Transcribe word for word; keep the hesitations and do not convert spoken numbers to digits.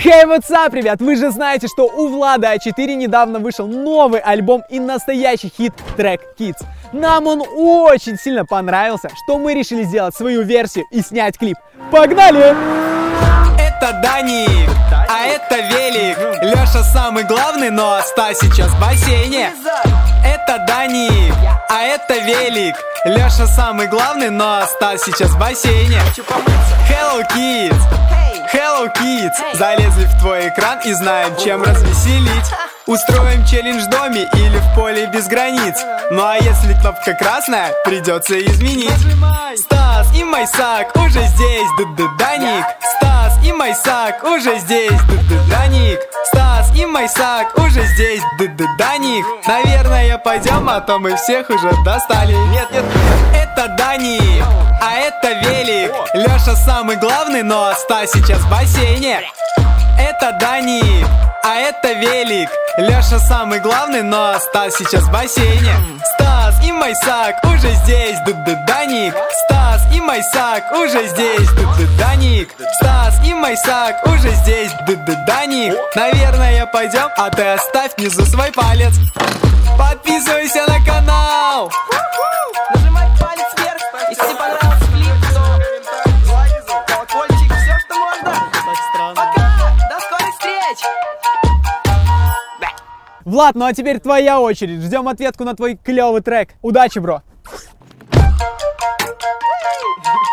Hey, what's up, ребят? Вы же знаете, что у Влада а четыре недавно вышел новый альбом и настоящий хит трек Kids. Нам он очень сильно понравился, что мы решили сделать свою версию и снять клип. Погнали! Это Даник, а это Велик. Леша самый главный, но Стас сейчас в бассейне. Это Даник, а это Велик. Леша самый главный, но Стас сейчас в бассейне. Hello Kids, Hello Kids. Залезли в твой экран и знаем, чем развеселить. Устроим челлендж в доме или в поле без границ. Ну а если кнопка красная, придется изменить. Стас и Майсак уже здесь, д-д-даник. Стас и Майсак уже здесь, д-д-даник. Стас и Майсак уже здесь, д-д-даник. Наверное, пойдем, а то мы всех уже достали. Нет, нет, это Даник, а это Велик. Леша самый главный, но Стас сейчас в бассейне. Это Даник, а это Велик. Леша самый главный, но Стас сейчас в бассейне. Стас и Майсак уже здесь, д-д-даник. Стас и Майсак уже здесь, д-д-даник. Стас и Майсак уже здесь, д-д-даник. Наверное, пойдем, а ты оставь внизу свой палец. Подписывайся на канал. Нажимай палец вверх, если тебе понравился клип, то колокольчик, все, что можно. Пока, до скорых встреч. Влад, ну а теперь твоя очередь. Ждем ответку на твой клевый трек. Удачи, бро!